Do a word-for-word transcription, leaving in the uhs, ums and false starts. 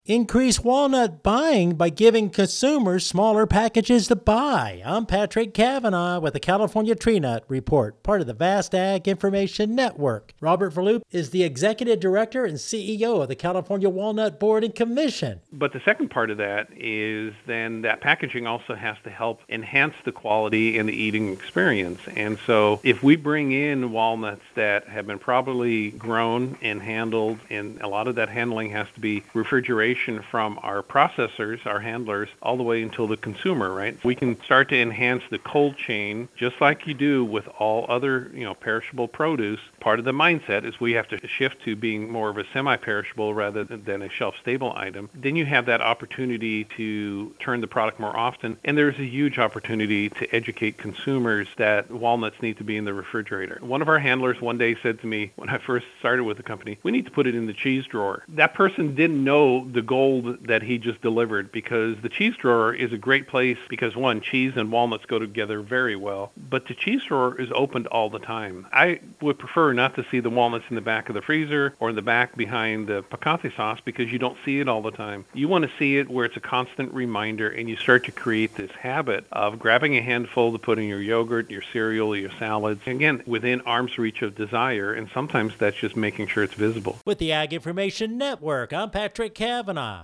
Increase walnut buying by giving consumers smaller packages to buy. I'm Patrick Cavanaugh with the California Tree Nut Report, part of the Vast Ag Information Network. Robert Verloop is the Executive Director and C E O of the California Walnut Board and Commission. But the second part of that is then that packaging also has to help enhance the quality and the eating experience. And so if we bring in walnuts that have been properly grown and handled, and a lot of that handling has to be refrigeration from our processors, our handlers, all the way until the consumer, right? We can start to enhance the cold chain just like you do with all other, you know, perishable produce. Part of the mindset is we have to shift to being more of a semi-perishable rather than a shelf-stable item. Then you have that opportunity to turn the product more often, and there's a huge opportunity to educate consumers that walnuts need to be in the refrigerator. One of our handlers one day said to me when I first started with the company, we need to put it in the cheese drawer. That person didn't know the gold that he just delivered, because the cheese drawer is a great place because, one, cheese and walnuts go together very well, but the cheese drawer is opened all the time. I would prefer not to see the walnuts in the back of the freezer or in the back behind the picante sauce because you don't see it all the time. You want to see it where it's a constant reminder, and you start to create this habit of grabbing a handful to put in your yogurt, your cereal, your salads, again, within arm's reach of desire, and sometimes that's just making sure it's visible. With the Ag Information Network, I'm Patrick Cavanaugh.